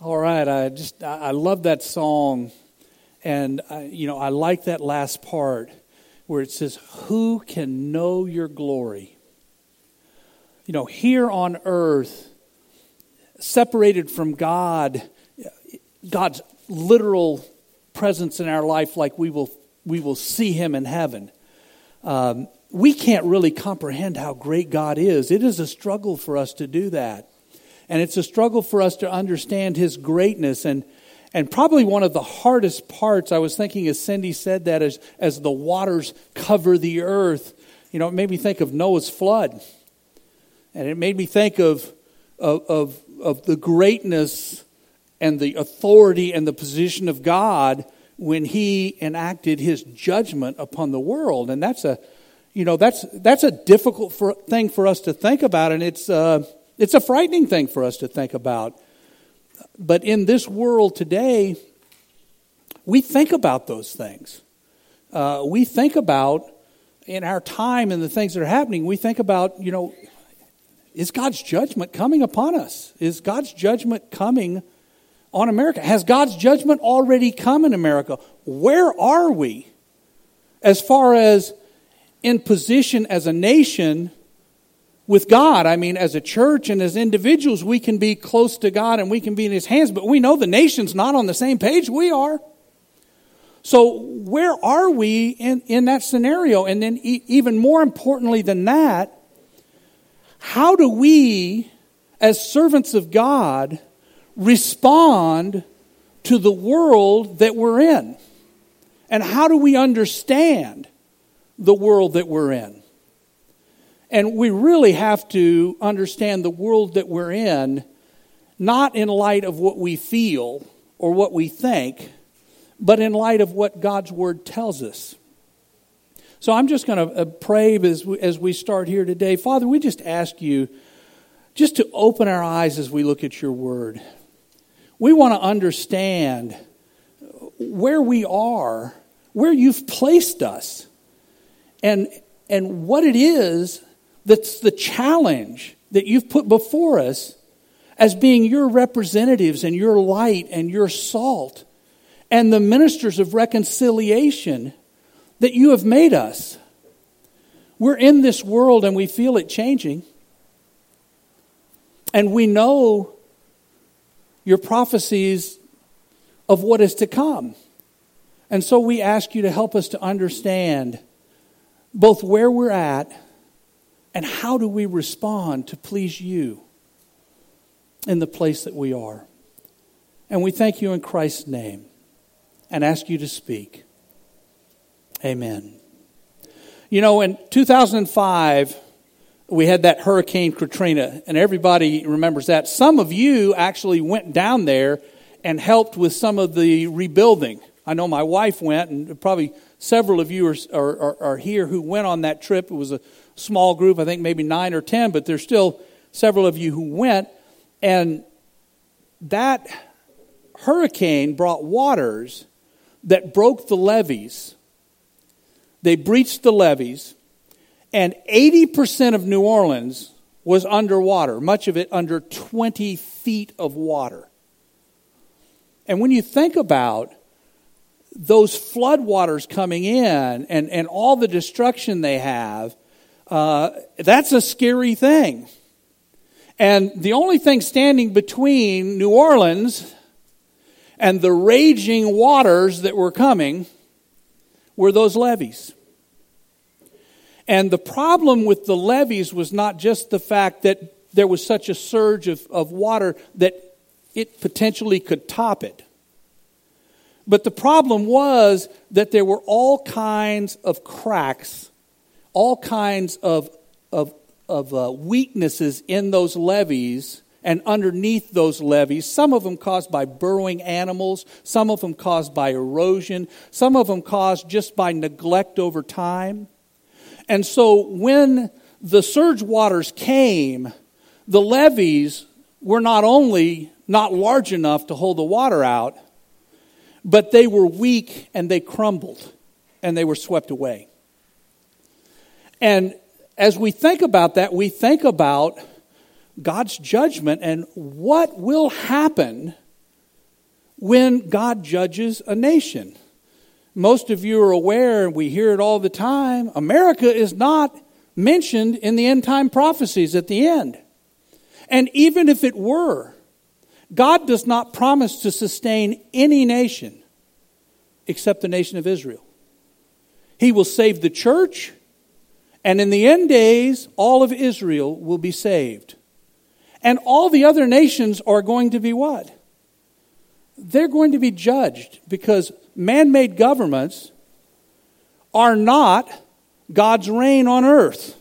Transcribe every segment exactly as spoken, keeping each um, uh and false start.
All right, I just I love that song, and I, you know I like that last part where it says, "Who can know your glory?" You know, here on earth, separated from God, God's literal presence in our life, like we will we will see Him in heaven. Um, we can't really comprehend how great God is. It is a struggle for us to do that. And it's a struggle for us to understand His greatness. And and probably one of the hardest parts, I was thinking as Cindy said that, as, as the waters cover the earth, you know, it made me think of Noah's flood. And it made me think of, of, of, of the greatness and the authority and the position of God when He enacted His judgment upon the world. And that's a, you know, that's that's a difficult for, thing for us to think about. And it's... Uh, It's a frightening thing for us to think about. But in this world today, we think about those things. Uh, we think about, in our time and the things that are happening, we think about, you know, is God's judgment coming upon us? Is God's judgment coming on America? Has God's judgment already come in America? Where are we as far as in position as a nation with God? I mean, as a church and as individuals, we can be close to God and we can be in His hands, but we know the nation's not on the same page we are. So where are we in, in that scenario? And then e- even more importantly than that, how do we, as servants of God, respond to the world that we're in? And how do we understand the world that we're in? And we really have to understand the world that we're in, not in light of what we feel or what we think, but in light of what God's Word tells us. So I'm just going to pray as we, as we start here today. Father, we just ask you just to open our eyes as we look at your Word. We want to understand where we are, where you've placed us, and, and what it is that's the challenge that you've put before us as being your representatives and your light and your salt and the ministers of reconciliation that you have made us. We're in this world and we feel it changing. And we know your prophecies of what is to come. And so we ask you to help us to understand both where we're at and how do we respond to please you in the place that we are. And we thank you in Christ's name and ask you to speak. Amen. You know, in two thousand five, we had that Hurricane Katrina, and everybody remembers that. Some of you actually went down there and helped with some of the rebuilding. I know my wife went, and probably several of you are, are, are here who went on that trip. It was a small group, I think maybe nine or ten, but there's still several of you who went. And that hurricane brought waters that broke the levees. They breached the levees, and eighty percent of New Orleans was underwater, much of it under twenty feet of water. And when you think about those floodwaters coming in and, and all the destruction they have, uh, that's a scary thing. And the only thing standing between New Orleans and the raging waters that were coming were those levees. And the problem with the levees was not just the fact that there was such a surge of, of water that it potentially could top it. But the problem was that there were all kinds of cracks, all kinds of, of, of uh, weaknesses in those levees and underneath those levees, some of them caused by burrowing animals, some of them caused by erosion, some of them caused just by neglect over time. And so when the surge waters came, the levees were not only not large enough to hold the water out, but they were weak and they crumbled and they were swept away. And as we think about that, we think about God's judgment and what will happen when God judges a nation. Most of you are aware, and we hear it all the time, America is not mentioned in the end time prophecies at the end. And even if it were, God does not promise to sustain any nation except the nation of Israel. He will save the church, and in the end days, all of Israel will be saved. And all the other nations are going to be what? They're going to be judged, because man-made governments are not God's reign on earth.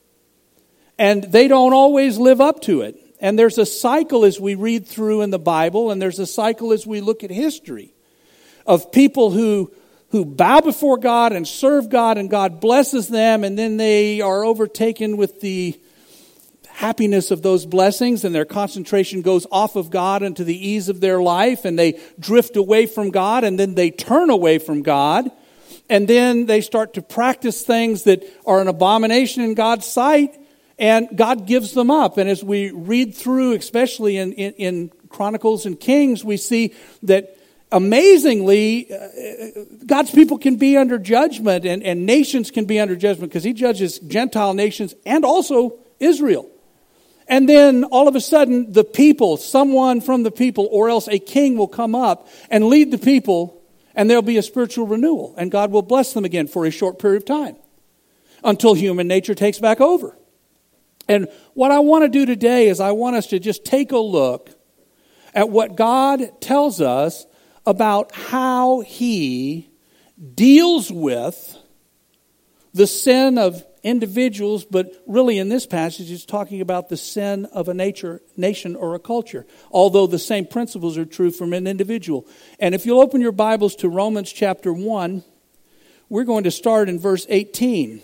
And they don't always live up to it. And there's a cycle as we read through in the Bible, and there's a cycle as we look at history of people who, who bow before God and serve God, and God blesses them, and then they are overtaken with the happiness of those blessings, and their concentration goes off of God into the ease of their life, and they drift away from God, and then they turn away from God, and then they start to practice things that are an abomination in God's sight, and God gives them up. And as we read through, especially in, in, in Chronicles and Kings, we see that amazingly, uh, God's people can be under judgment, and, and nations can be under judgment, because He judges Gentile nations and also Israel. And then all of a sudden, the people, someone from the people, or else a king will come up and lead the people, and there'll be a spiritual renewal, and God will bless them again for a short period of time until human nature takes back over. And what I want to do today is I want us to just take a look at what God tells us about how He deals with the sin of individuals, but really in this passage it's talking about the sin of a nature, nation or a culture, although the same principles are true from an individual. And if you'll open your Bibles to Romans chapter one, we're going to start in verse eighteen.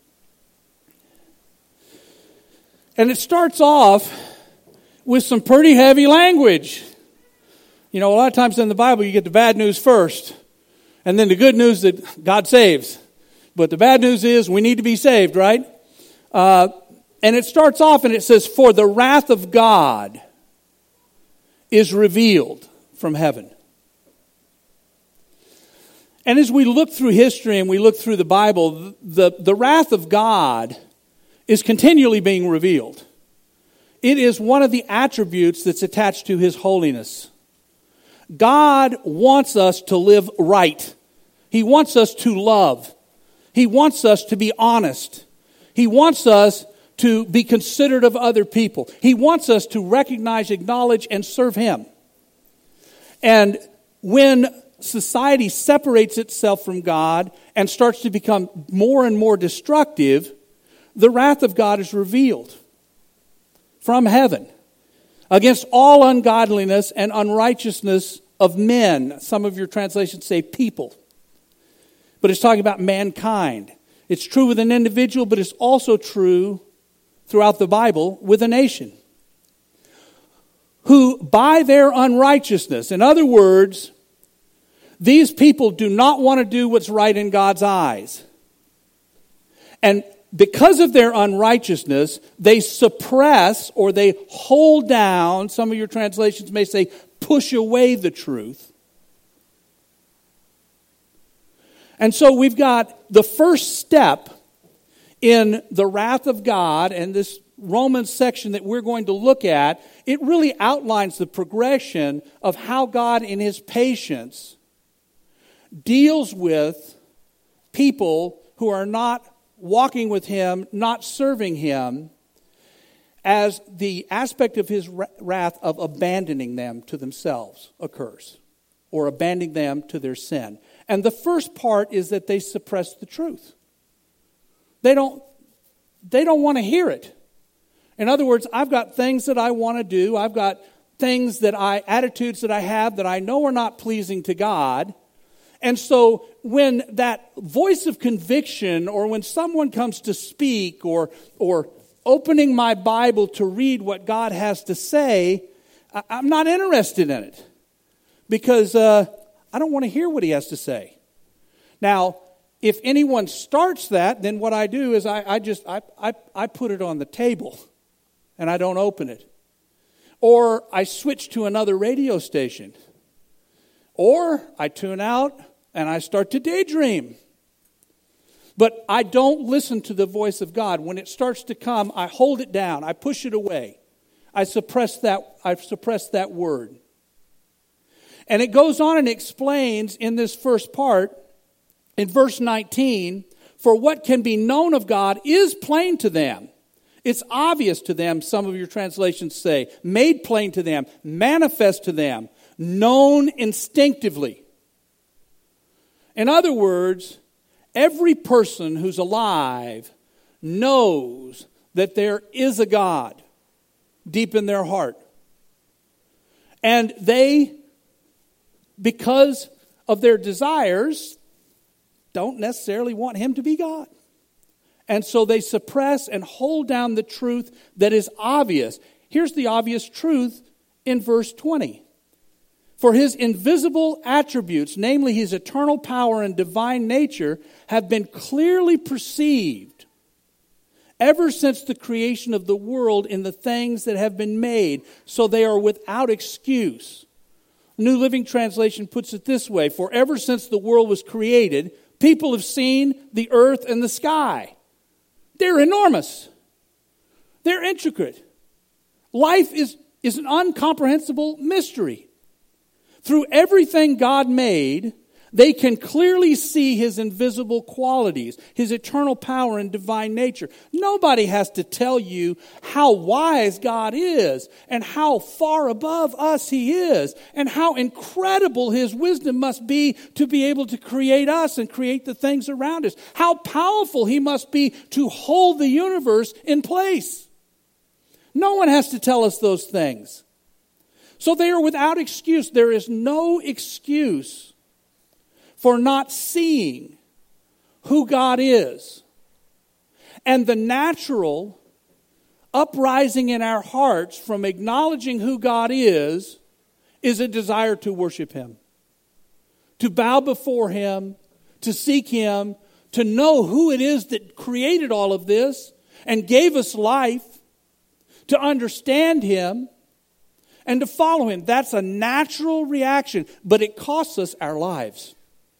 And it starts off with some pretty heavy language. You know, a lot of times in the Bible you get the bad news first, and then the good news that God saves. But the bad news is we need to be saved, right? Uh, and it starts off and it says, "For the wrath of God is revealed from heaven." And as we look through history and we look through the Bible, the, the wrath of God is continually being revealed. It is one of the attributes that's attached to His holiness. God wants us to live right. He wants us to love. He wants us to be honest. He wants us to be considerate of other people. He wants us to recognize, acknowledge, and serve Him. And when society separates itself from God and starts to become more and more destructive, the wrath of God is revealed from heaven against all ungodliness and unrighteousness of men. Some of your translations say people. But it's talking about mankind. It's true with an individual, but it's also true throughout the Bible with a nation. Who by their unrighteousness, in other words, these people do not want to do what's right in God's eyes. And because of their unrighteousness, they suppress or they hold down, some of your translations may say, push away the truth. And so we've got the first step in the wrath of God, and this Romans section that we're going to look at, it really outlines the progression of how God in His patience deals with people who are not walking with Him, not serving Him, as the aspect of His wrath of abandoning them to themselves occurs, or abandoning them to their sin. And the first part is that they suppress the truth. They don't, they don't want to hear it. In other words, I've got things that I want to do. I've got things that I, attitudes that I have that I know are not pleasing to God. And so when that voice of conviction, or when someone comes to speak, or, or opening my Bible to read what God has to say, I, I'm not interested in it. Because uh, I don't want to hear what He has to say. Now, if anyone starts that, then what I do is I, I just I, I, I put it on the table and I don't open it. Or I switch to another radio station. Or I tune out and I start to daydream. But I don't listen to the voice of God. When it starts to come, I hold it down. I push it away. I suppress that, I suppress that word. And it goes on and explains in this first part, in verse nineteen, for what can be known of God is plain to them. It's obvious to them, some of your translations say, made plain to them, manifest to them, known instinctively. In other words, every person who's alive knows that there is a God deep in their heart. And they, because of their desires, don't necessarily want him to be God. And so they suppress and hold down the truth that is obvious. Here's the obvious truth in verse twenty. For his invisible attributes, namely his eternal power and divine nature, have been clearly perceived ever since the creation of the world in the things that have been made, so they are without excuse. New Living Translation puts it this way, for ever since the world was created, people have seen the earth and the sky. They're enormous. They're intricate. Life is, is an incomprehensible mystery. Through everything God made, they can clearly see his invisible qualities, his eternal power and divine nature. Nobody has to tell you how wise God is and how far above us he is and how incredible his wisdom must be to be able to create us and create the things around us. How powerful he must be to hold the universe in place. No one has to tell us those things. So they are without excuse. There is no excuse for not seeing who God is. And the natural uprising in our hearts from acknowledging who God is, is a desire to worship him. To bow before him, to seek him, to know who it is that created all of this and gave us life, to understand him, and to follow him. That's a natural reaction, but it costs us our lives.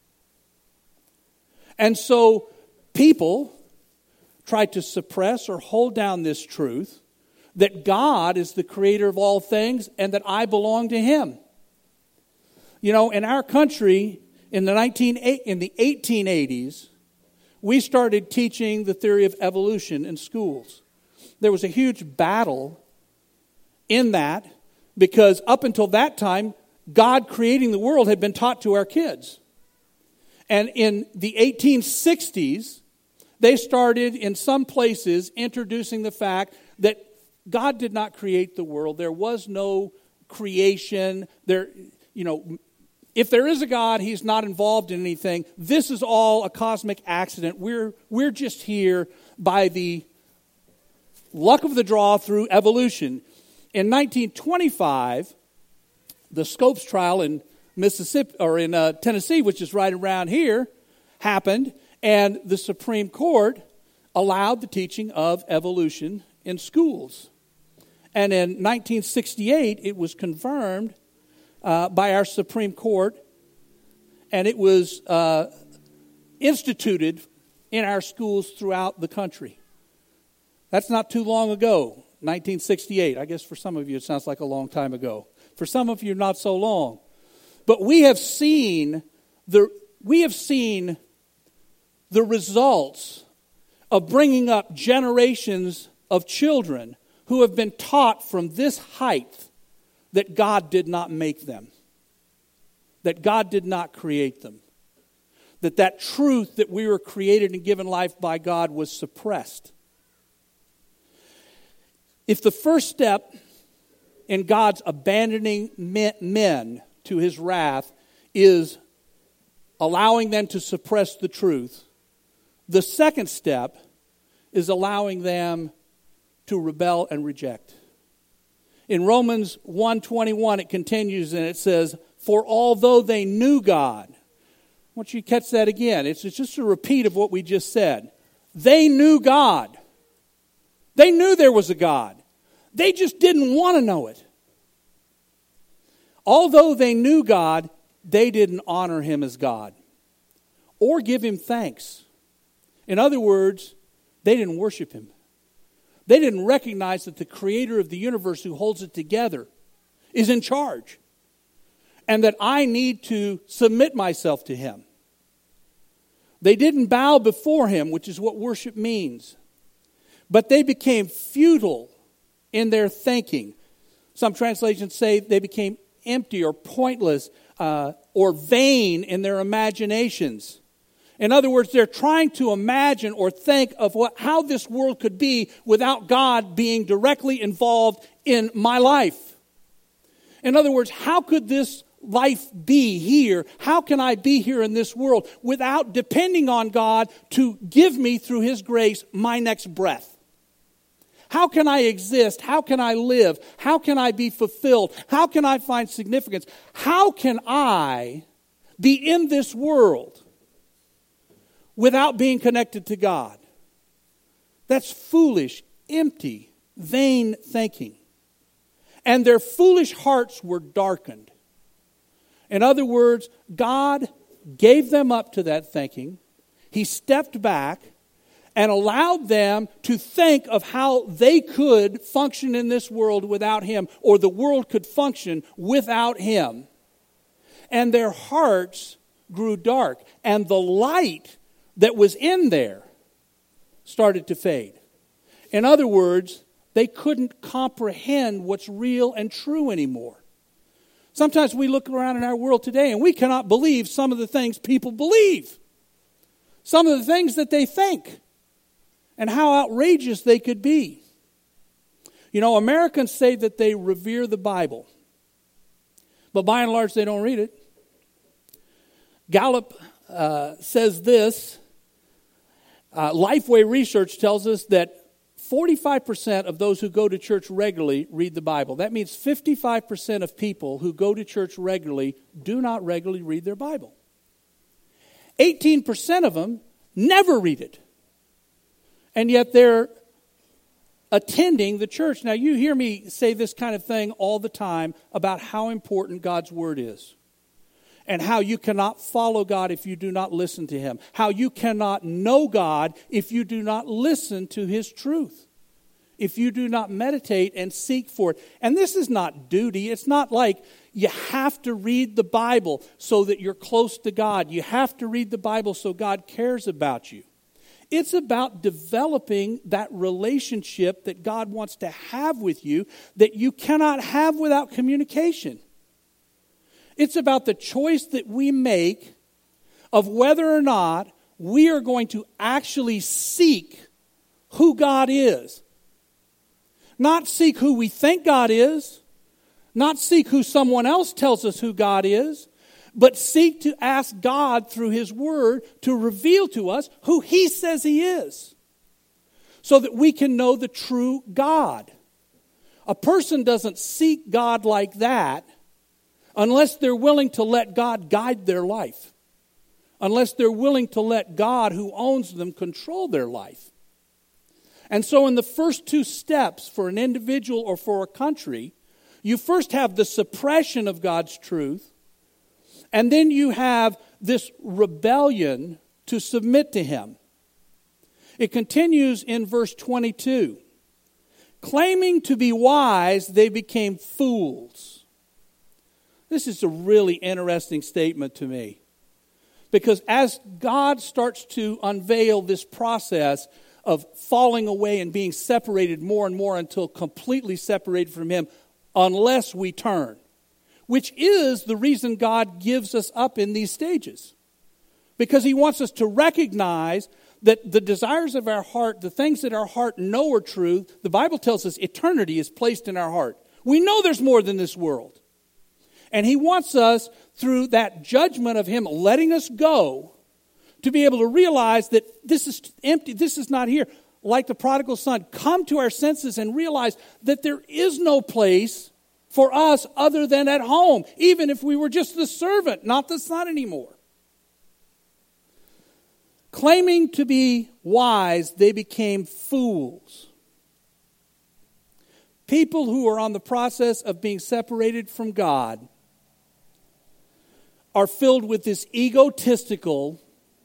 And so people try to suppress or hold down this truth that God is the creator of all things and that I belong to him. You know, in our country, in the nineteen in the eighteen eighties, we started teaching the theory of evolution in schools. There was a huge battle in that, because up until that time, God creating the world had been taught to our kids. And in the eighteen sixties, they started in some places introducing the fact that God did not create the world. There was no creation. There, you know, if there is a God, he's not involved in anything. This is all a cosmic accident. We're, we're just here by the luck of the draw through evolution. In nineteen twenty-five, the Scopes trial in Mississippi or in uh, Tennessee, which is right around here, happened, and the Supreme Court allowed the teaching of evolution in schools. And in nineteen sixty-eight, it was confirmed uh, by our Supreme Court, and it was uh, instituted in our schools throughout the country. That's not too long ago. nineteen sixty-eight. I guess for some of you it sounds like a long time ago. For some of you, not so long. But we have seen the we have seen the results of bringing up generations of children who have been taught from this height that God did not make them, that God did not create them, that that truth that we were created and given life by God was suppressed. If the first step in God's abandoning men to his wrath is allowing them to suppress the truth, the second step is allowing them to rebel and reject. In Romans one twenty-one, it continues and it says, for although they knew God, I want you to catch that again. It's just a repeat of what we just said. They knew God. They knew there was a God. They just didn't want to know it. Although they knew God, they didn't honor him as God or give him thanks. In other words, they didn't worship him. They didn't recognize that the creator of the universe who holds it together is in charge, and that I need to submit myself to him. They didn't bow before him, which is what worship means. But they became futile in their thinking. Some translations say they became empty or pointless uh, or vain in their imaginations. In other words, they're trying to imagine or think of what, how this world could be without God being directly involved in my life. In other words, how could this life be here? How can I be here in this world without depending on God to give me through his grace my next breath? How can I exist? How can I live? How can I be fulfilled? How can I find significance? How can I be in this world without being connected to God? That's foolish, empty, vain thinking. And their foolish hearts were darkened. In other words, God gave them up to that thinking. He stepped back and allowed them to think of how they could function in this world without him, or the world could function without him. And their hearts grew dark, and the light that was in there started to fade. In other words, they couldn't comprehend what's real and true anymore. Sometimes we look around in our world today and we cannot believe some of the things people believe. Some of the things that they think. And how outrageous they could be. You know, Americans say that they revere the Bible. But by and large, they don't read it. Gallup uh, says this. Uh, Lifeway Research tells us that forty-five percent of those who go to church regularly read the Bible. That means fifty-five percent of people who go to church regularly do not regularly read their Bible. eighteen percent of them never read it. And yet they're attending the church. Now, you hear me say this kind of thing all the time about how important God's Word is. And how you cannot follow God if you do not listen to him. How you cannot know God if you do not listen to his truth. If you do not meditate and seek for it. And this is not duty. It's not like you have to read the Bible so that you're close to God. You have to read the Bible so God cares about you. It's about developing that relationship that God wants to have with you that you cannot have without communication. It's about the choice that we make of whether or not we are going to actually seek who God is. Not seek who we think God is. Not seek who someone else tells us who God is. But seek to ask God through his word to reveal to us who he says he is. So that we can know the true God. A person doesn't seek God like that unless they're willing to let God guide their life. Unless they're willing to let God, who owns them, control their life. And so in the first two steps for an individual or for a country, you first have the suppression of God's truth. And then you have this rebellion to submit to him. It continues in verse twenty-two. Claiming to be wise, they became fools. This is a really interesting statement to me. Because as God starts to unveil this process of falling away and being separated more and more until completely separated from him, unless we turn. Which is the reason God gives us up in these stages. Because he wants us to recognize that the desires of our heart, the things that our heart know are true, the Bible tells us eternity is placed in our heart. We know there's more than this world. And he wants us, through that judgment of him letting us go, to be able to realize that this is empty, this is not here. Like the prodigal son, come to our senses and realize that there is no place for us other than at home, even if we were just the servant, not the son anymore. Claiming to be wise, they became fools. People who are on the process of being separated from God are filled with this egotistical,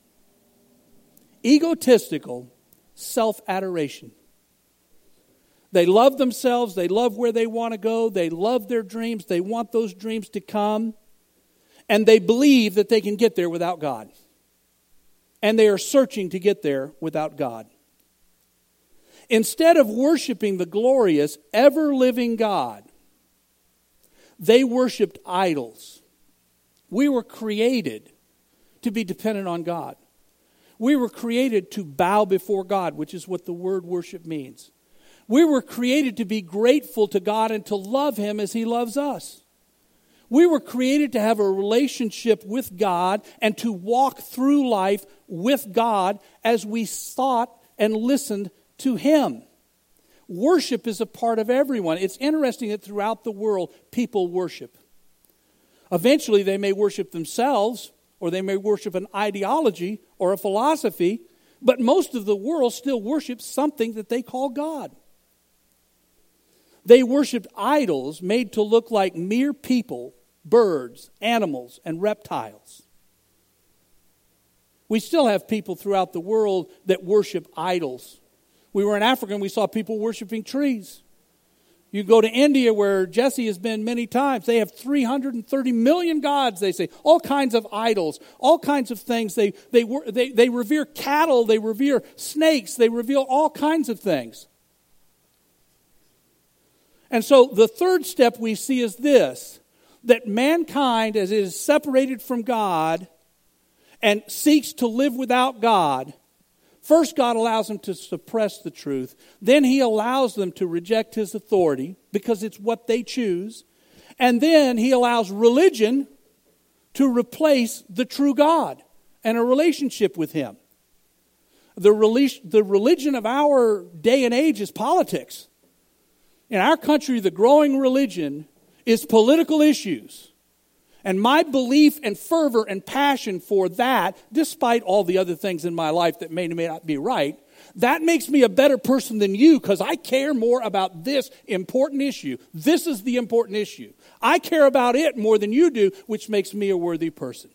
egotistical self-adoration. They love themselves. They love where they want to go. They love their dreams. They want those dreams to come. And they believe that they can get there without God. And they are searching to get there without God. Instead of worshiping the glorious, ever-living God, they worshiped idols. We were created to be dependent on God. We were created to bow before God, which is what the word worship means. We were created to be grateful to God and to love Him as He loves us. We were created to have a relationship with God and to walk through life with God as we thought and listened to Him. Worship is a part of everyone. It's interesting that throughout the world, people worship. Eventually, they may worship themselves, or they may worship an ideology or a philosophy, but most of the world still worships something that they call God. They worshiped idols made to look like mere people, birds, animals, and reptiles. We still have people throughout the world that worship idols. We were in Africa and we saw people worshiping trees. You go to India, where Jesse has been many times. They have three hundred thirty million gods, they say. All kinds of idols, all kinds of things. They, they, they, they revere cattle, they revere snakes, they reveal all kinds of things. And so the third step we see is this, that mankind, as it is separated from God and seeks to live without God, first God allows them to suppress the truth. Then He allows them to reject His authority because it's what they choose. And then He allows religion to replace the true God and a relationship with Him. The, relig- the religion of our day and age is politics. In our country, the growing religion is political issues. And my belief and fervor and passion for that, despite all the other things in my life that may or may not be right, that makes me a better person than you because I care more about this important issue. This is the important issue. I care about it more than you do, which makes me a worthy person.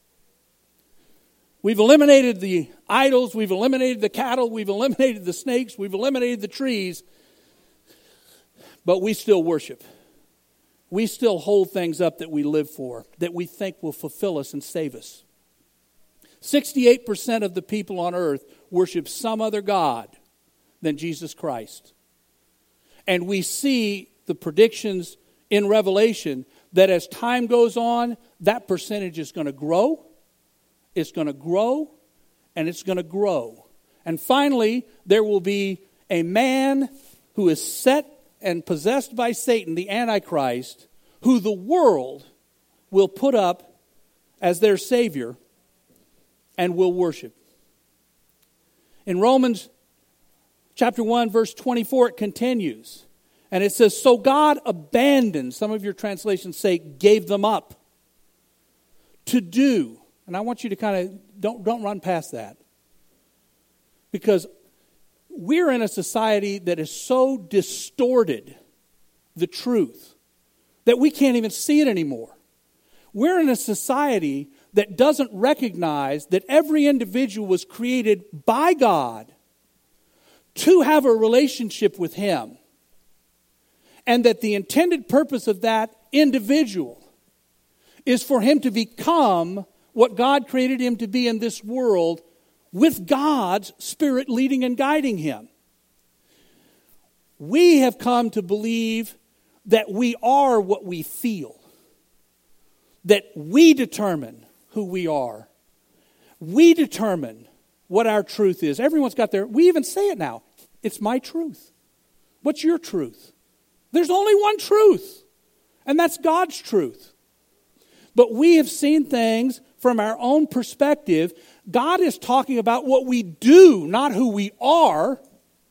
We've eliminated the idols, we've eliminated the cattle, we've eliminated the snakes, we've eliminated the trees, but we still worship. We still hold things up that we live for, that we think will fulfill us and save us. sixty-eight percent of the people on earth worship some other God than Jesus Christ. And we see the predictions in Revelation that as time goes on, that percentage is going to grow, it's going to grow, and it's going to grow. And finally, there will be a man who is set and possessed by Satan, the Antichrist, who the world will put up as their Savior and will worship. In Romans chapter one, verse twenty-four, it continues. And it says, so God abandoned, some of your translations say, gave them up to do. And I want you to kind of, don't, don't run past that. Because we're in a society that has so distorted the truth that we can't even see it anymore. We're in a society that doesn't recognize that every individual was created by God to have a relationship with Him. And that the intended purpose of that individual is for him to become what God created him to be in this world, with God's Spirit leading and guiding him. We have come to believe that we are what we feel. That we determine who we are. We determine what our truth is. Everyone's got their, we even say it now. It's my truth. What's your truth? There's only one truth. And that's God's truth. But we have seen things from our own perspective. God is talking about what we do, not who we are.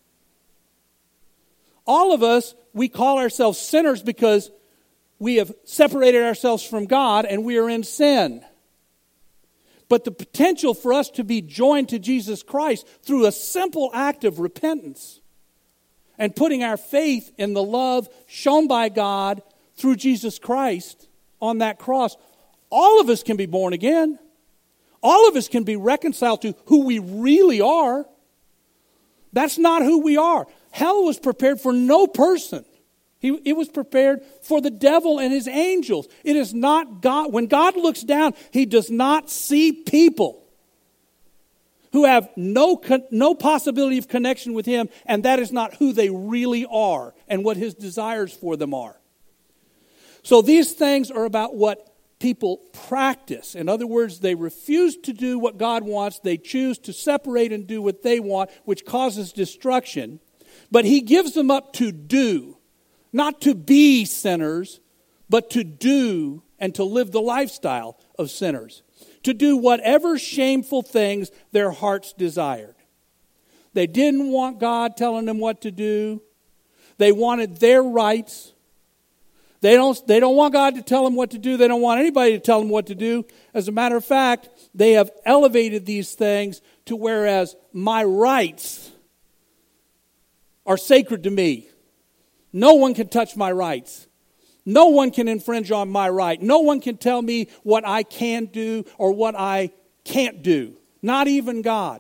All of us, we call ourselves sinners because we have separated ourselves from God and we are in sin. But the potential for us to be joined to Jesus Christ through a simple act of repentance and putting our faith in the love shown by God through Jesus Christ on that cross All of us can be born again. All of us can be reconciled to who we really are. That's not who we are. Hell was prepared for no person. He, it was prepared for the devil and his angels. It is not God. When God looks down, he does not see people who have no, no possibility of connection with him, and that is not who they really are and what his desires for them are. So these things are about what people practice. In other words, they refuse to do what God wants. They choose to separate and do what they want, which causes destruction. But he gives them up to do, not to be sinners, but to do and to live the lifestyle of sinners. To do whatever shameful things their hearts desired. They didn't want God telling them what to do. They wanted their rights. They don't, they don't want God to tell them what to do. They don't want anybody to tell them what to do. As a matter of fact, they have elevated these things to whereas my rights are sacred to me. No one can touch my rights. No one can infringe on my right. No one can tell me what I can do or what I can't do. Not even God.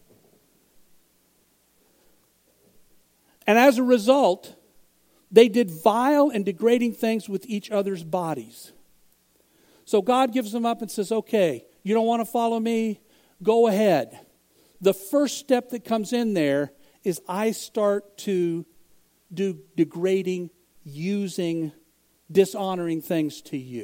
And as a result, they did vile and degrading things with each other's bodies. So God gives them up and says, okay, you don't want to follow me? Go ahead. The first step that comes in there is I start to do degrading, using, dishonoring things to you.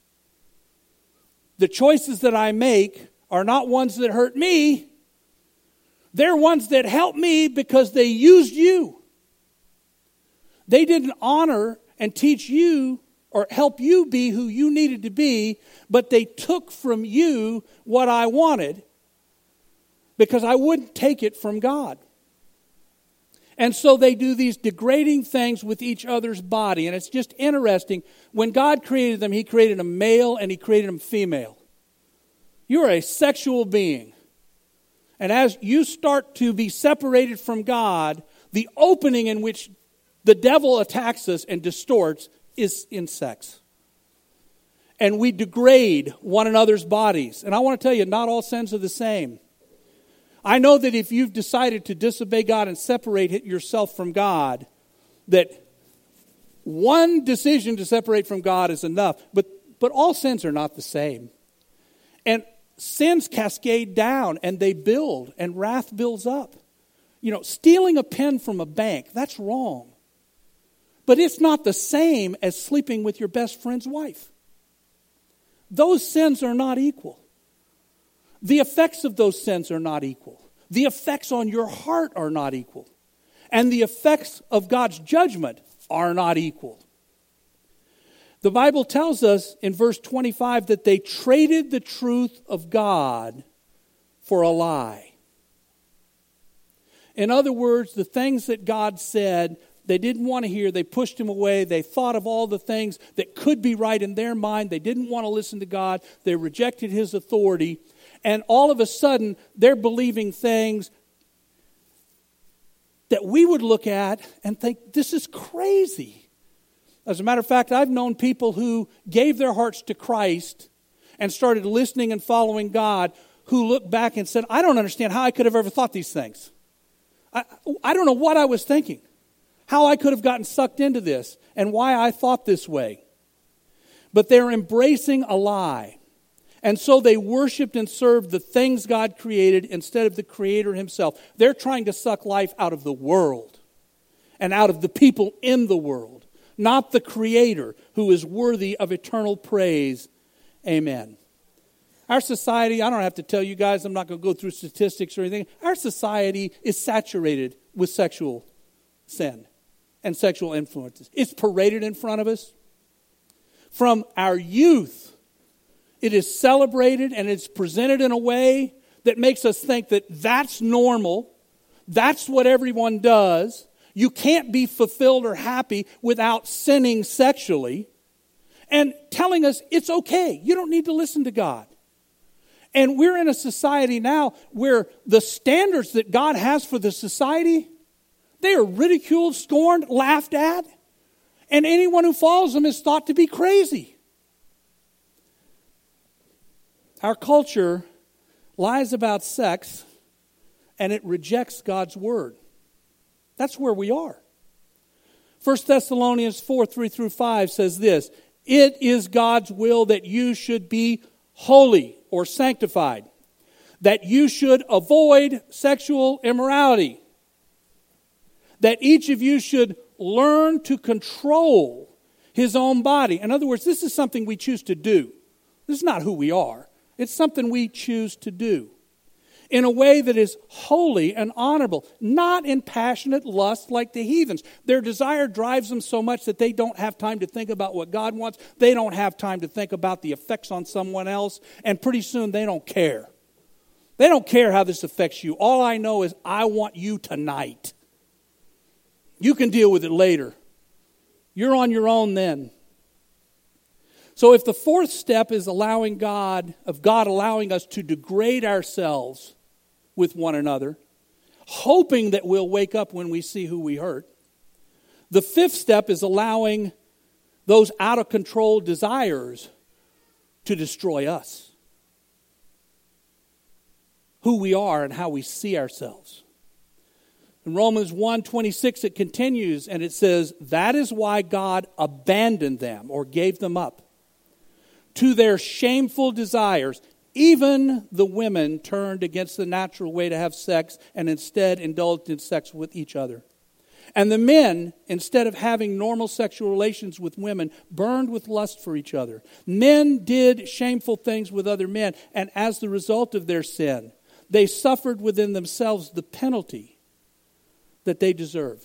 The choices that I make are not ones that hurt me. They're ones that help me because they used you. They didn't honor and teach you or help you be who you needed to be, but they took from you what I wanted because I wouldn't take it from God. And so they do these degrading things with each other's body. And it's just interesting. When God created them, he created them male and he created them female. You are a sexual being. And as you start to be separated from God, the opening in which the devil attacks us and distorts is in sex. And we degrade one another's bodies. And I want to tell you, not all sins are the same. I know that if you've decided to disobey God and separate yourself from God, that one decision to separate from God is enough. But, but all sins are not the same. And sins cascade down and they build and wrath builds up. You know, stealing a pen from a bank, that's wrong. But it's not the same as sleeping with your best friend's wife. Those sins are not equal. The effects of those sins are not equal. The effects on your heart are not equal. And the effects of God's judgment are not equal. The Bible tells us in verse twenty-five that they traded the truth of God for a lie. In other words, the things that God said, they didn't want to hear. They pushed him away. They thought of all the things that could be right in their mind. They didn't want to listen to God. They rejected his authority. And all of a sudden, they're believing things that we would look at and think, this is crazy. As a matter of fact, I've known people who gave their hearts to Christ and started listening and following God who looked back and said, I don't understand how I could have ever thought these things. I, I don't know what I was thinking. How I could have gotten sucked into this and why I thought this way. But they're embracing a lie. And so they worshiped and served the things God created instead of the Creator himself. They're trying to suck life out of the world and out of the people in the world, not the Creator who is worthy of eternal praise. Amen. Our society, I don't have to tell you guys, I'm not going to go through statistics or anything. Our society is saturated with sexual sin and sexual influences. It's paraded in front of us. From our youth, it is celebrated and it's presented in a way that makes us think that that's normal. That's what everyone does. You can't be fulfilled or happy without sinning sexually. And telling us it's okay. You don't need to listen to God. And we're in a society now where the standards that God has for the society, they are ridiculed, scorned, laughed at. And anyone who follows them is thought to be crazy. Our culture lies about sex, and it rejects God's word. That's where we are. First Thessalonians four, three through five says this, "It is God's will that you should be holy," or sanctified, "that you should avoid sexual immorality, that each of you should learn to control his own body." In other words, this is something we choose to do. This is not who we are. It's something we choose to do in a way that is holy and honorable, not in passionate lust like the heathens. Their desire drives them so much that they don't have time to think about what God wants. They don't have time to think about the effects on someone else, and pretty soon they don't care. They don't care how this affects you. All I know is I want you tonight. You can deal with it later. You're on your own then. So if the fourth step is allowing God, of God allowing us to degrade ourselves with one another, hoping that we'll wake up when we see who we hurt, the fifth step is allowing those out of control desires to destroy us, who we are and how we see ourselves. In Romans one twenty-six, it continues and it says, "That is why God abandoned them," or gave them up, "to their shameful desires. Even the women turned against the natural way to have sex and instead indulged in sex with each other. And the men, instead of having normal sexual relations with women, burned with lust for each other. Men did shameful things with other men, and as the result of their sin, they suffered within themselves the penalty that they deserve."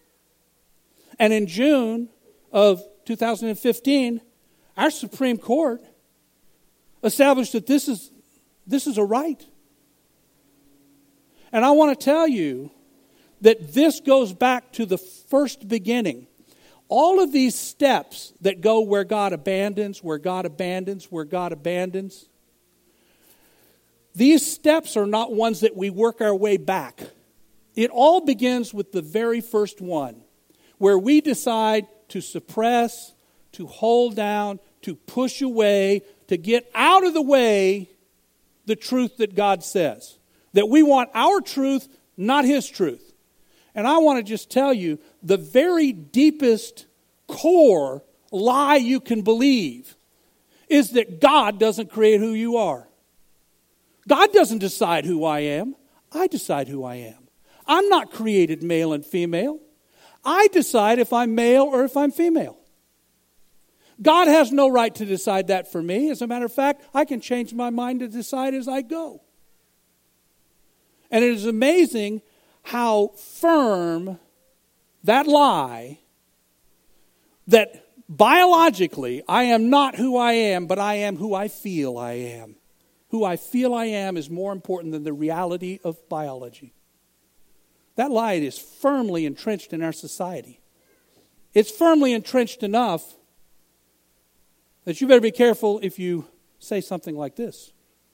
And in June of two thousand fifteen, our Supreme Court established that this is this is a right. And I want to tell you that this goes back to the first beginning. All of these steps that go where God abandons, where God abandons, where God abandons, these steps are not ones that we work our way back. It all begins with the very first one, where we decide to suppress, to hold down, to push away, to get out of the way the truth that God says. That we want our truth, not His truth. And I want to just tell you, the very deepest core lie you can believe is that God doesn't create who you are. God doesn't decide who I am. I decide who I am. I'm not created male and female. I decide if I'm male or if I'm female. God has no right to decide that for me. As a matter of fact, I can change my mind to decide as I go. And it is amazing how firm that lie, that biologically I am not who I am, but I am who I feel I am. Who I feel I am is more important than the reality of biology. That lie is firmly entrenched in our society. It's firmly entrenched enough that you better be careful if you say something like this.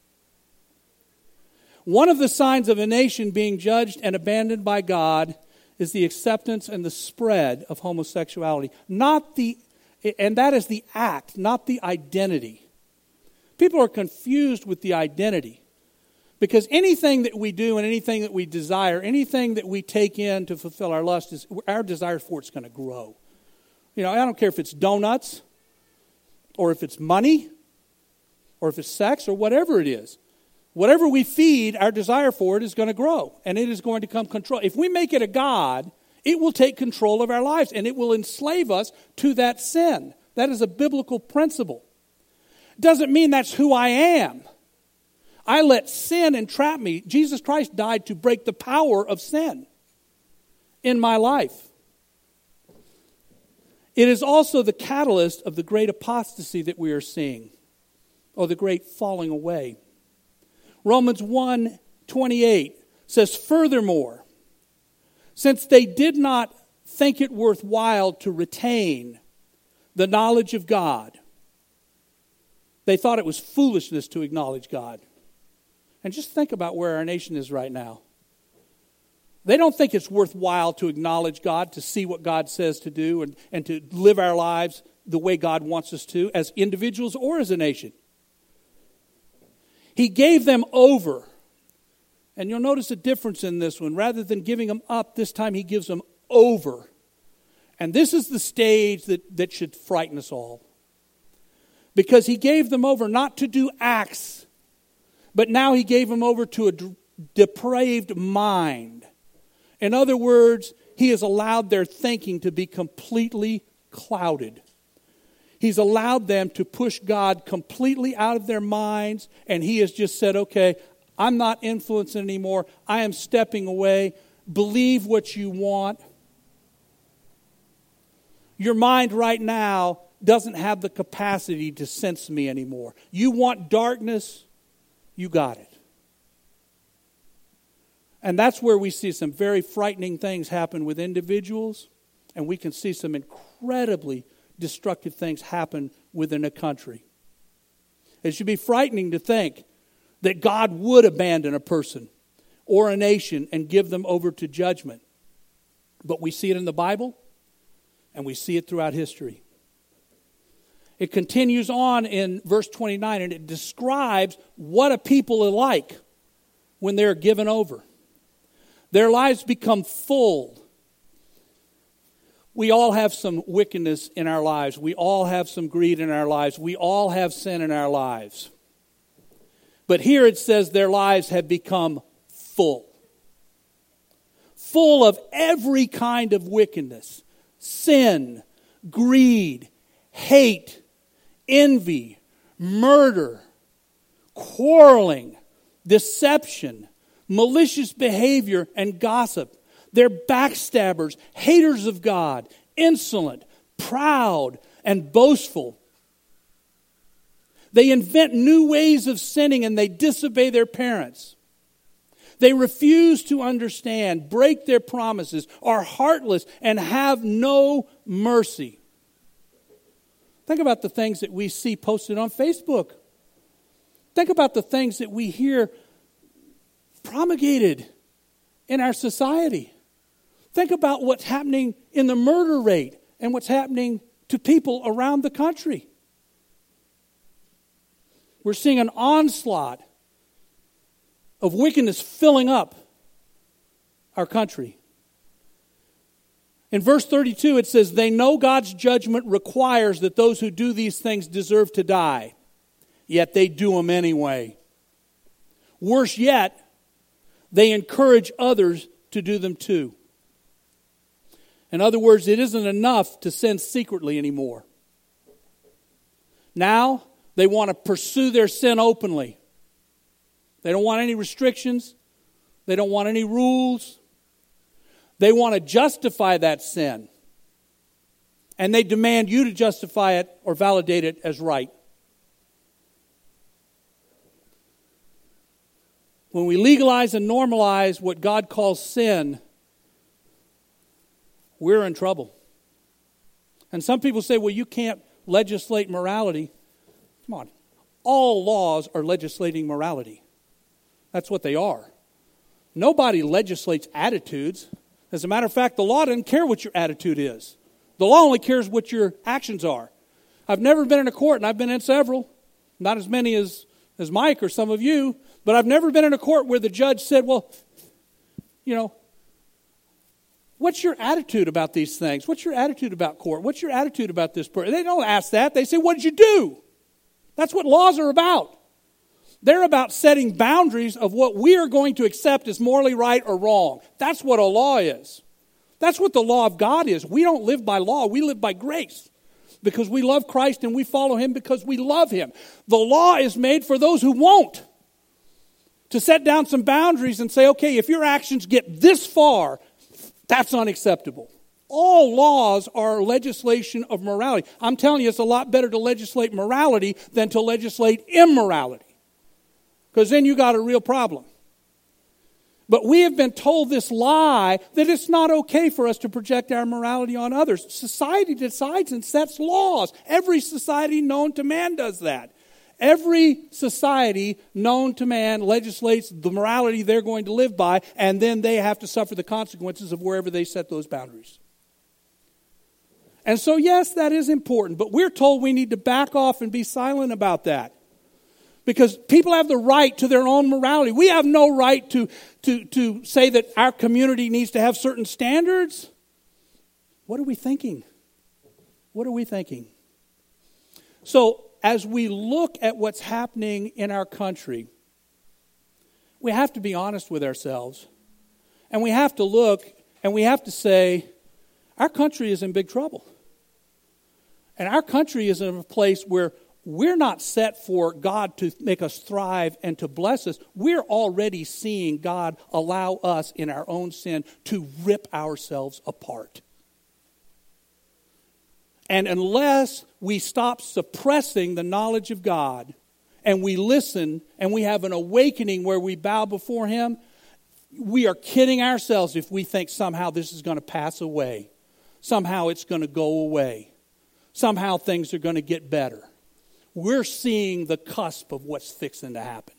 One of the signs of a nation being judged and abandoned by God is the acceptance and the spread of homosexuality. Not the, and that is the act, not the identity. People are confused with the identity. Because anything that we do and anything that we desire, anything that we take in to fulfill our lust, is our desire for it's going to grow. You know, I don't care if it's donuts, or if it's money, or if it's sex, or whatever it is. Whatever we feed, our desire for it is going to grow, and it is going to come control. If we make it a god, it will take control of our lives, and it will enslave us to that sin. That is a biblical principle. Doesn't mean that's who I am. I let sin entrap me. Jesus Christ died to break the power of sin in my life. It is also the catalyst of the great apostasy that we are seeing, or the great falling away. Romans one twenty-eight says, "Furthermore, since they did not think it worthwhile to retain the knowledge of God, they thought it was foolishness to acknowledge God." And just think about where our nation is right now. They don't think it's worthwhile to acknowledge God, to see what God says to do, and, and to live our lives the way God wants us to, as individuals or as a nation. He gave them over. And you'll notice a difference in this one. Rather than giving them up, this time he gives them over. And this is the stage that, that should frighten us all. Because he gave them over not to do acts, but now he gave them over to a d- depraved mind. In other words, he has allowed their thinking to be completely clouded. He's allowed them to push God completely out of their minds, and he has just said, okay, I'm not influencing anymore. I am stepping away. Believe what you want. Your mind right now doesn't have the capacity to sense me anymore. You want darkness, you got it. And that's where we see some very frightening things happen with individuals, and we can see some incredibly destructive things happen within a country. It should be frightening to think that God would abandon a person or a nation and give them over to judgment. But we see it in the Bible, and we see it throughout history. It continues on in verse twenty-nine, and it describes what a people are like when they're given over. Their lives become full. We all have some wickedness in our lives. We all have some greed in our lives. We all have sin in our lives. But here it says their lives have become full. Full of every kind of wickedness. Sin, greed, hate, envy, murder, quarreling, deception, malicious behavior, and gossip. They're backstabbers, haters of God, insolent, proud, and boastful. They invent new ways of sinning and they disobey their parents. They refuse to understand, break their promises, are heartless, and have no mercy. Think about the things that we see posted on Facebook. Think about the things that we hear promulgated in our society. Think about what's happening in the murder rate and what's happening to people around the country. We're seeing an onslaught of wickedness filling up our country. In verse thirty-two, it says, they know God's judgment requires that those who do these things deserve to die, yet they do them anyway. Worse yet, they encourage others to do them too. In other words, it isn't enough to sin secretly anymore. Now, they want to pursue their sin openly. They don't want any restrictions. They don't want any rules. They want to justify that sin. And they demand you to justify it or validate it as right. When we legalize and normalize what God calls sin, we're in trouble. And some people say, well, you can't legislate morality. Come on. All laws are legislating morality. That's what they are. Nobody legislates attitudes. As a matter of fact, the law doesn't care what your attitude is. The law only cares what your actions are. I've never been in a court, and I've been in several, not as many as, as Mike or some of you, but I've never been in a court where the judge said, well, you know, what's your attitude about these things? What's your attitude about court? What's your attitude about this person? They don't ask that. They say, what did you do? That's what laws are about. They're about setting boundaries of what we are going to accept as morally right or wrong. That's what a law is. That's what the law of God is. We don't live by law. We live by grace because we love Christ and we follow Him because we love Him. The law is made for those who won't. To set down some boundaries and say, okay, if your actions get this far, that's unacceptable. All laws are legislation of morality. I'm telling you, it's a lot better to legislate morality than to legislate immorality. Because then you got a real problem. But we have been told this lie that it's not okay for us to project our morality on others. Society decides and sets laws. Every society known to man does that. Every society known to man legislates the morality they're going to live by, and then they have to suffer the consequences of wherever they set those boundaries. And so, yes, that is important, but we're told we need to back off and be silent about that. Because people have the right to their own morality. We have no right to, to, to say that our community needs to have certain standards. What are we thinking? What are we thinking? So, as we look at what's happening in our country, we have to be honest with ourselves. And we have to look and we have to say, our country is in big trouble. And our country is in a place where we're not set for God to make us thrive and to bless us. We're already seeing God allow us in our own sin to rip ourselves apart. And unless we stop suppressing the knowledge of God and we listen and we have an awakening where we bow before Him, we are kidding ourselves if we think somehow this is going to pass away. Somehow it's going to go away. Somehow things are going to get better. We're seeing the cusp of what's fixing to happen.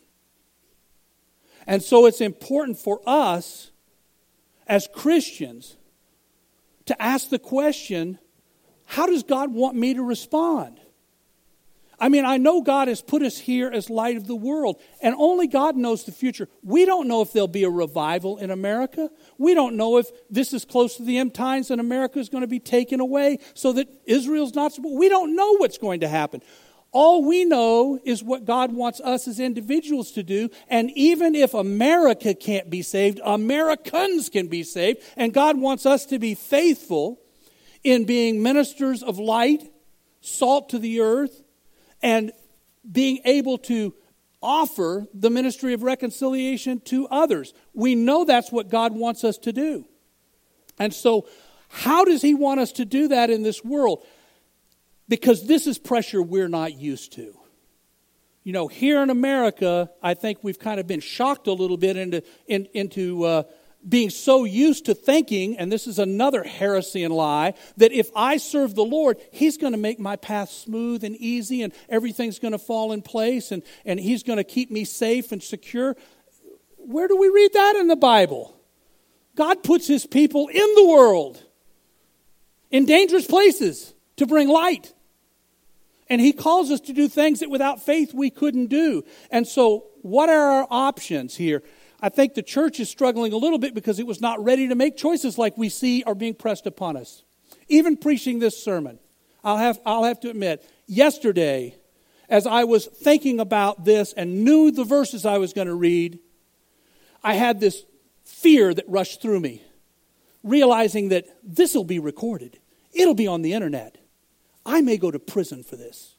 And so it's important for us as Christians to ask the question, how does God want me to respond? I mean, I know God has put us here as light of the world, and only God knows the future. We don't know if there'll be a revival in America. We don't know if this is close to the end times and America is going to be taken away so that Israel's not. We don't know what's going to happen. All we know is what God wants us as individuals to do, and even if America can't be saved, Americans can be saved, and God wants us to be faithful in being ministers of light, salt to the earth, and being able to offer the ministry of reconciliation to others. We know that's what God wants us to do. And so, how does He want us to do that in this world? Because this is pressure we're not used to. You know, here in America, I think we've kind of been shocked a little bit into, in, into uh, being so used to thinking, and this is another heresy and lie, that if I serve the Lord, He's going to make my path smooth and easy and everything's going to fall in place and, and He's going to keep me safe and secure. Where do we read that in the Bible? God puts His people in the world, in dangerous places, to bring light. And He calls us to do things that without faith we couldn't do. And so, what are our options here? I think the church is struggling a little bit because it was not ready to make choices like we see are being pressed upon us. Even preaching this sermon, I'll have, I'll have to admit, yesterday, as I was thinking about this and knew the verses I was going to read, I had this fear that rushed through me, realizing that this will be recorded. It'll be on the internet. I may go to prison for this.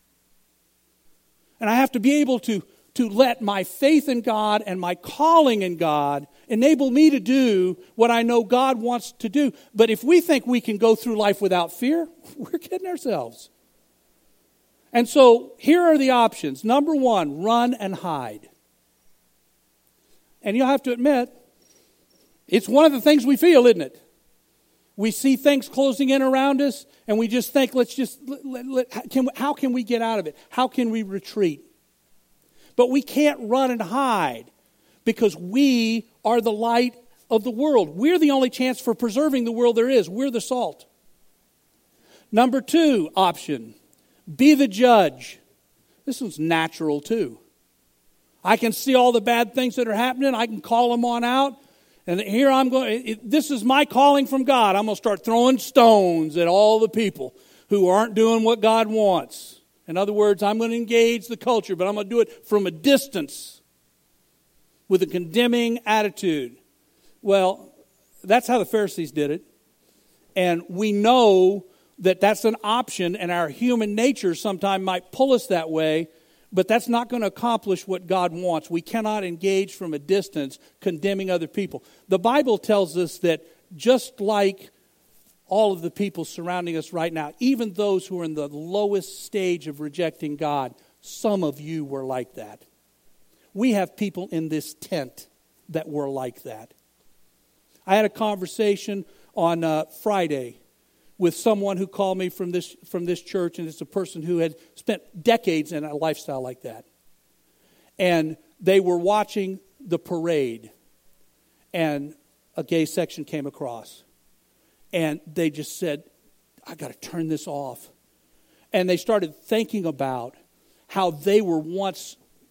And I have to be able to to let my faith in God and my calling in God enable me to do what I know God wants to do. But if we think we can go through life without fear, we're kidding ourselves. And so here are the options. Number one, run and hide. And you'll have to admit, it's one of the things we feel, isn't it? We see things closing in around us, and we just think, let's just, let, let, can, how can we get out of it? How can we retreat? But we can't run and hide because we are the light of the world. We're the only chance for preserving the world there is. We're the salt. Number two option, be the judge. This one's natural too. I can see all the bad things that are happening. I can call them on out. And here I'm going, it, this is my calling from God. I'm going to start throwing stones at all the people who aren't doing what God wants. In other words, I'm going to engage the culture, but I'm going to do it from a distance with a condemning attitude. Well, that's how the Pharisees did it. And we know that that's an option, and our human nature sometimes might pull us that way, but that's not going to accomplish what God wants. We cannot engage from a distance condemning other people. The Bible tells us that just like all of the people surrounding us right now, even those who are in the lowest stage of rejecting God, some of you were like that. We have people in this tent that were like that. I had a conversation on uh, Friday with someone who called me from this from this church, and it's a person who had spent decades in a lifestyle like that. And they were watching the parade, and a gay section came across. And they just said, I got to turn this off. And they started thinking about how they were once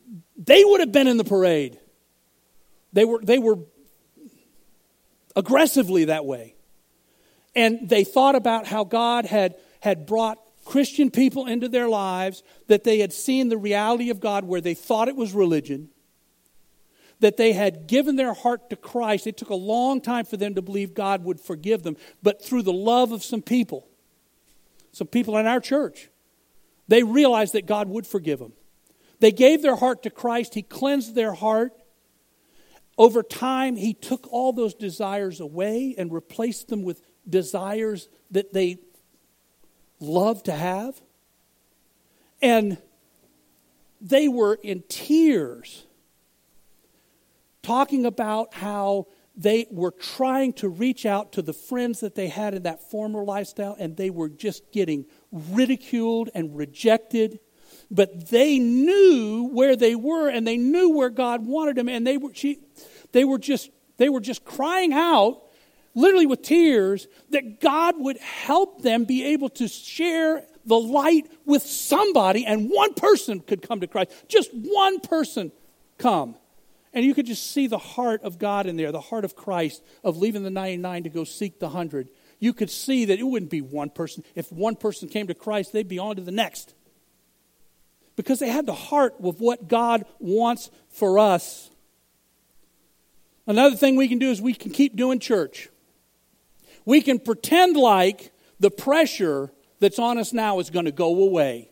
they would have been in the parade. They were, they were aggressively that way. And they thought about how God had, had brought Christian people into their lives, that they had seen the reality of God where they thought it was religion, that they had given their heart to Christ. It took a long time for them to believe God would forgive them, but through the love of some people, some people in our church, they realized that God would forgive them. They gave their heart to Christ. He cleansed their heart. Over time, He took all those desires away and replaced them with desires that they loved to have. And they were in tears talking about how they were trying to reach out to the friends that they had in that former lifestyle, and they were just getting ridiculed and rejected. But they knew where they were, and they knew where God wanted them, and they were she, they were just they were just crying out, literally with tears, that God would help them be able to share the light with somebody, and one person could come to Christ. Just one person come. And you could just see the heart of God in there, the heart of Christ, of leaving the ninety-nine to go seek the hundred. You could see that it wouldn't be one person. If one person came to Christ, they'd be on to the next. Because they had the heart of what God wants for us. Another thing we can do is we can keep doing church. We can pretend like the pressure that's on us now is going to go away.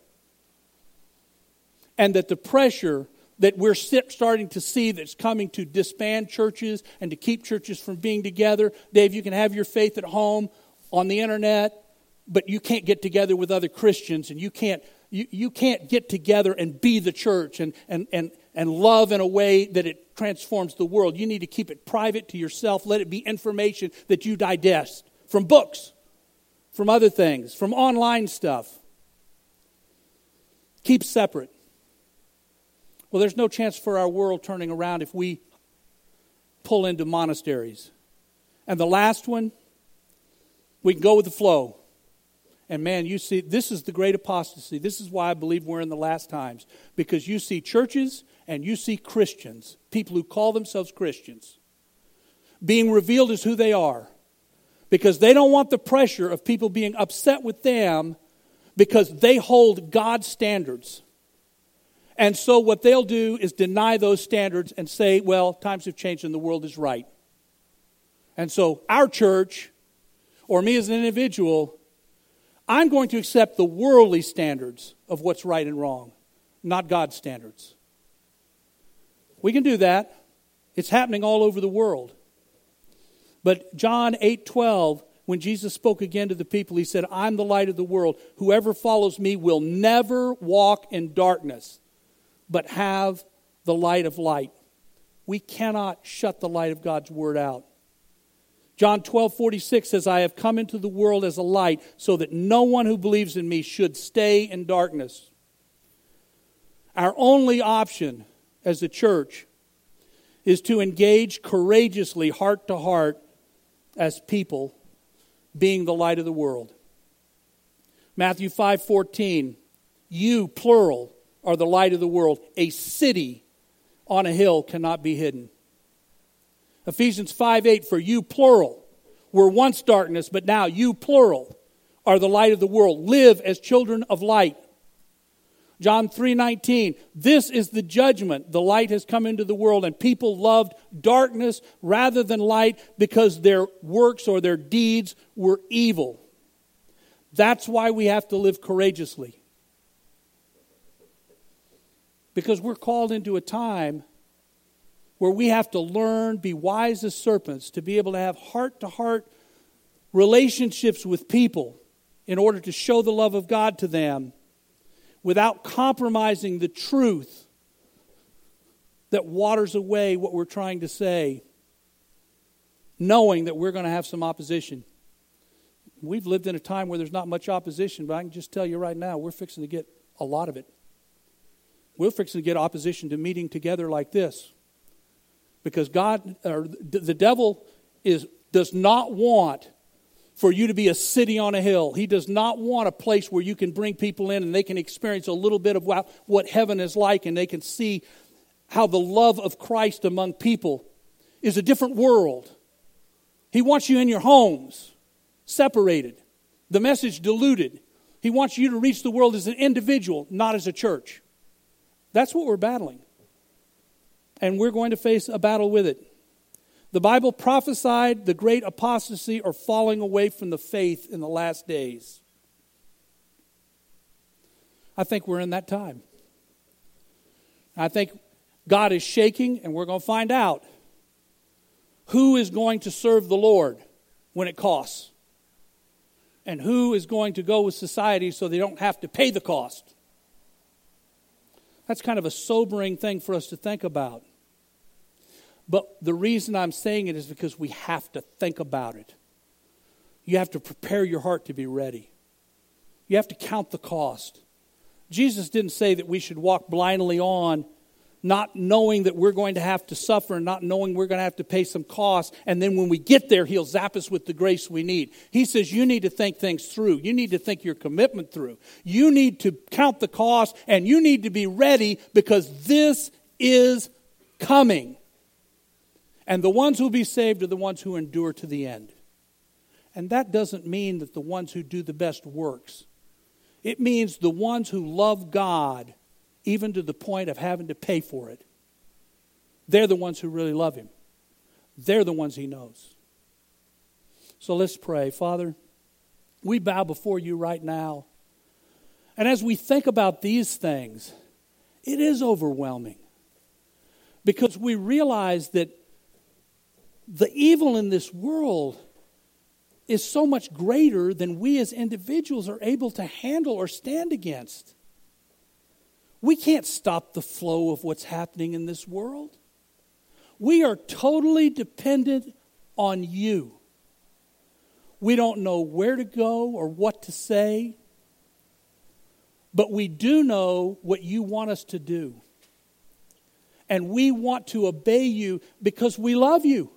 And that the pressure that we're starting to see that's coming to disband churches and to keep churches from being together. Dave, you can have your faith at home on the internet, but you can't get together with other Christians, and you can't you, you can't get together and be the church and, and, and, and love in a way that it transforms the world. You need to keep it private to yourself. Let it be information that you digest from books, from other things, from online stuff. Keep separate. Well, there's no chance for our world turning around if we pull into monasteries. And the last one, we can go with the flow. And man, you see, this is the great apostasy. This is why I believe we're in the last times. Because you see churches and you see Christians, people who call themselves Christians, being revealed as who they are. Because they don't want the pressure of people being upset with them because they hold God's standards. And so what they'll do is deny those standards and say, well, times have changed and the world is right. And so our church, or me as an individual, I'm going to accept the worldly standards of what's right and wrong, not God's standards. We can do that. It's happening all over the world. But John eight twelve, when Jesus spoke again to the people, He said, I'm the light of the world. Whoever follows me will never walk in darkness, but have the light of light. We cannot shut the light of God's word out. John twelve forty-six says, I have come into the world as a light so that no one who believes in me should stay in darkness. Our only option as a church is to engage courageously, heart to heart, as people, being the light of the world. Matthew five fourteen, you, plural, are the light of the world. A city on a hill cannot be hidden. Ephesians five eight, for you, plural, were once darkness, but now you, plural, are the light of the world. Live as children of light. John three nineteen, this is the judgment. The light has come into the world, and people loved darkness rather than light because their works or their deeds were evil. That's why we have to live courageously. Because we're called into a time where we have to learn, be wise as serpents, to be able to have heart-to-heart relationships with people in order to show the love of God to them without compromising the truth that waters away what we're trying to say, knowing that we're going to have some opposition. We've lived in a time where there's not much opposition, but I can just tell you right now, we're fixing to get a lot of it. We're fixing to get opposition to meeting together like this. Because God, or the devil is does not want for you to be a city on a hill. He does not want a place where you can bring people in and they can experience a little bit of what heaven is like and they can see how the love of Christ among people is a different world. He wants you in your homes, separated. The message diluted. He wants you to reach the world as an individual, not as a church. That's what we're battling. And we're going to face a battle with it. The Bible prophesied the great apostasy or falling away from the faith in the last days. I think we're in that time. I think God is shaking, and we're going to find out who is going to serve the Lord when it costs, and who is going to go with society so they don't have to pay the cost. That's kind of a sobering thing for us to think about. But the reason I'm saying it is because we have to think about it. You have to prepare your heart to be ready. You have to count the cost. Jesus didn't say that we should walk blindly on, not knowing that we're going to have to suffer and not knowing we're going to have to pay some costs. And then when we get there, he'll zap us with the grace we need. He says you need to think things through. You need to think your commitment through. You need to count the cost, and you need to be ready because this is coming. And the ones who will be saved are the ones who endure to the end. And that doesn't mean that the ones who do the best works. It means the ones who love God even to the point of having to pay for it. They're the ones who really love him. They're the ones he knows. So let's pray. Father, we bow before you right now. And as we think about these things, it is overwhelming. Because we realize that the evil in this world is so much greater than we as individuals are able to handle or stand against. We can't stop the flow of what's happening in this world. We are totally dependent on you. We don't know where to go or what to say, but we do know what you want us to do. And we want to obey you because we love you.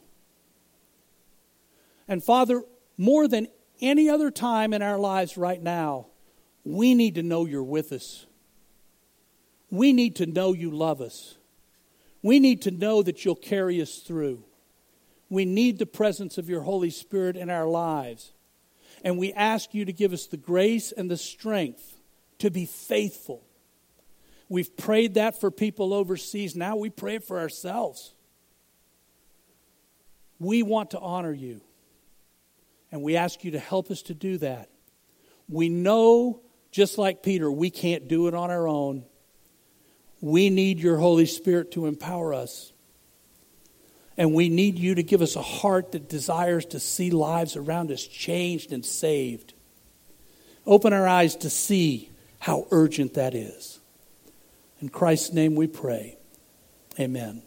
And Father, more than any other time in our lives right now, we need to know you're with us. We need to know you love us. We need to know that you'll carry us through. We need the presence of your Holy Spirit in our lives. And we ask you to give us the grace and the strength to be faithful. We've prayed that for people overseas. Now we pray it for ourselves. We want to honor you. And we ask you to help us to do that. We know, just like Peter, we can't do it on our own. We need your Holy Spirit to empower us. And we need you to give us a heart that desires to see lives around us changed and saved. Open our eyes to see how urgent that is. In Christ's name we pray. Amen.